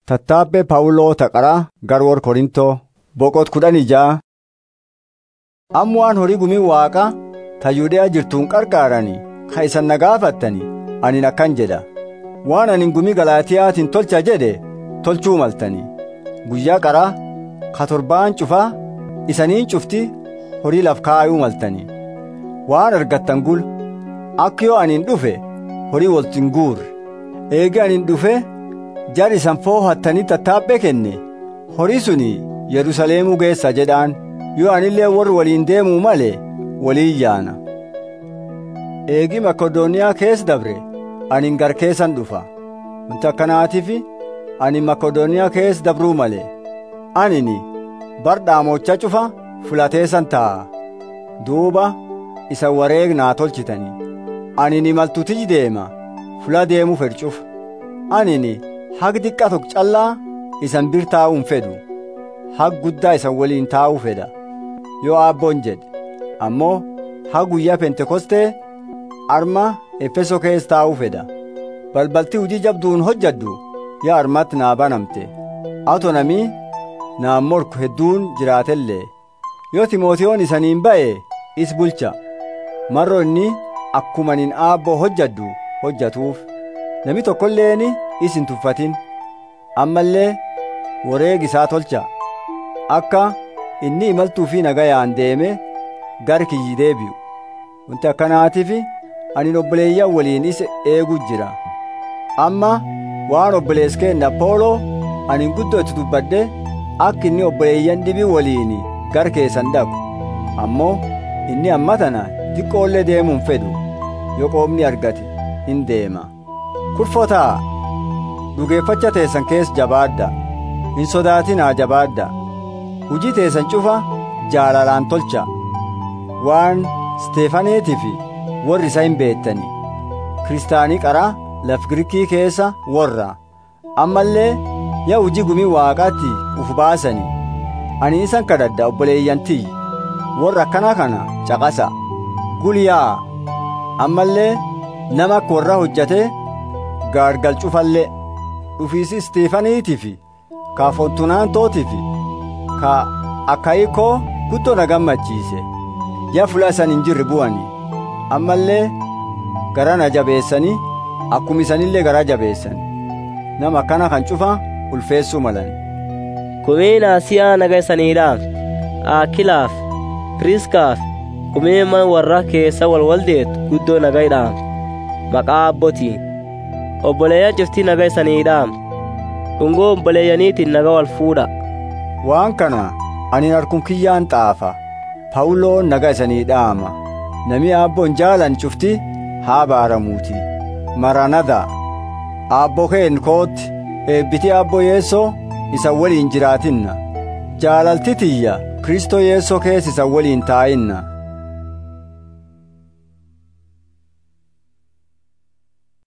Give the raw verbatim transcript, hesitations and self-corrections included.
Tattaabbee Phaawuloo taqaraa garwoor Korintoo boqot kudhanii ja'a. Amma waan horii gumii waaqa ta Yuudeyaa jirtuun qarqaaranii ka isan na gaafattanii ani akkan jedha. Waan ani gumii Galaatiyaatiin tolcha jedhe tolchuu maltanii. Guyyaa qaraa ka torbaan cufaa isaniin cufti horii laf kaayuu maltanii. Waan argattan gul akka yoo aniin dhufe horii waltin guurre. Eegi aniin dhufe jar isan foohattanii tattaabbee kenne horii suni Yerusaalemuu geessa jedhaan. Yoo anillee warri waliin deemuu malee waliin yaana. Eegi Makedooniyaa keessa dabre ani gar keessan dhufa. Wanta akkanaatiif ani Makedooniyaa keessa dabruu malee anini bar dhaamocha cufa fulateessan taa'a. Duuba isa wareegnaa tolchitanii. Anini maltuutii deema fula deemuu fedhuuf. Anini haq diqqa tokko callaa isan bir taa'uun fedhu. Haq guddaa isan waliin taa'uu fedha. Yoo abboon jedhe ammoo haa guyyaa pentekostee arma Efeso keessa taa'uu fedha. Balbalti hujii jabduun hojjaddu yaa armatti naa banamte. Ato namii naan morku hedduun jiraatellee yoo Timootiyoon isaniin ba'e is bulcha. Marro inni akkumaniin aabboo hojjaddu hojjatuuf nami tokkolleeni is hin tuffatin. Ammallee wareeg isaa tolcha akka inni imaltuu fi nagayaan deeme gar kiyyi deebi'u. Wanti akkanaatiif ani obboleeyyan waliin isa eegu jira. Amma waan obbolees keenna Aphooloo ani guddoo itti dubbadde akka inni obboleeyyan dhibii waliin gar keessan dhaqu. Ammoo inni amma tana xiqqoollee deemuun fedhu yoo qoomni argate hin deema. Kurfotaa dhugeeffacha teessan keessa jabaadda. Hin sodaatinaa jabaadda. Hujii teessan cufa jaalalaan tolcha. Waan Steefaaneetiif warri isa hin beektani. Kiristaanii qaraa laf Giriikii keessa warra. Ammallee yaa hujii gumii waaqaatti uf baasani. Ani isan kadhadha obboleeyyantii. Warra akkana kana caqasa. Gulyaa. Ammallee nama akka warra hojjate gaargal cufallee. Dhufiisi Steefaaneetiif ka Foontunaantootiif ka Akaayikoo guddoo na gammachiise. Yaa fula isan hin jirre bu'ani. Ammallee gara na jabeessanii akkuma isanillee gara jabeessan. Nama akkana kan cufa ulfeessuu malan. Kumeen Asiyaa naga isaniidhaaf, Aakilaaf, Piriskaaf, kumeen man warra keessa walwaldeetu guddoo nagaidhaaf. Maqaa abbootiin obboleeyyan ciftii naga isaniidhaaf. Dhungoo obboleeyyaniitiin naga wal fuudha. Waan kana ani harkun kiyyaan xaafa. Phaawuloon naga isanii dhaama. Nami abboon jaalan cufti haa baaramuuti. Maranada. Abboo keen kootti eebbiti abboo Yeesoo isa waliin jiraatinna. Jaalalti tiyya Kristoo Yeesoo keessa isa waliin taa'inna.